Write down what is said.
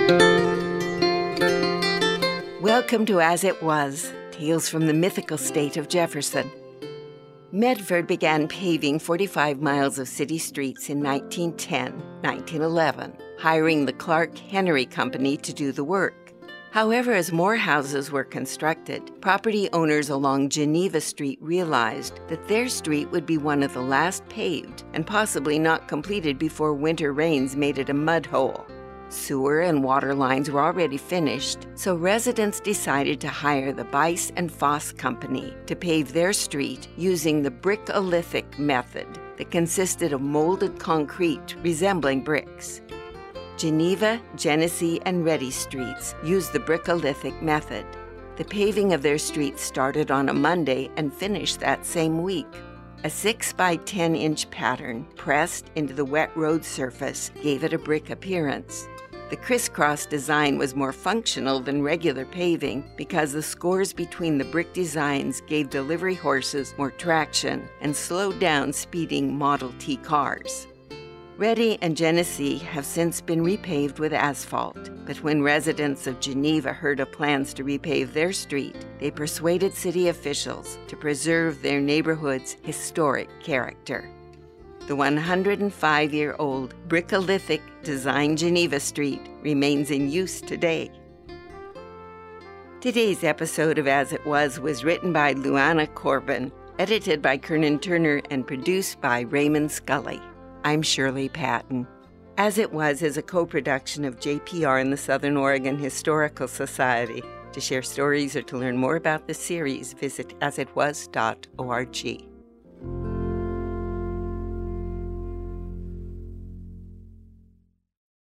Welcome to As It Was, Tales from the Mythical State of Jefferson. Medford began paving 45 miles of city streets in 1910-1911, hiring the Clark Henry Company to do the work. However, as more houses were constructed, property owners along Geneva Street realized that their street would be one of the last paved and possibly not completed before winter rains made it a mud hole. Sewer and water lines were already finished, so residents decided to hire the Bice and Foss Company to pave their street using the bricolithic method that consisted of molded concrete resembling bricks. Geneva, Genesee, and Ready Streets used the bricolithic method. The paving of their streets started on a Monday and finished that same week. A 6 by 10 inch pattern pressed into the wet road surface gave it a brick appearance. The crisscross design was more functional than regular paving because the scores between the brick designs gave delivery horses more traction and slowed down speeding Model T cars. Ready and Genesee have since been repaved with asphalt, but when residents of Geneva heard of plans to repave their street, they persuaded city officials to preserve their neighborhood's historic character. The 105-year-old bricolithic design Geneva Street remains in use today. Today's episode of As It Was written by Luana Corbin, edited by Kernan Turner, and produced by Raymond Scully. I'm Shirley Patton. As It Was is a co-production of JPR and the Southern Oregon Historical Society. To share stories or to learn more about the series, visit asitwas.org.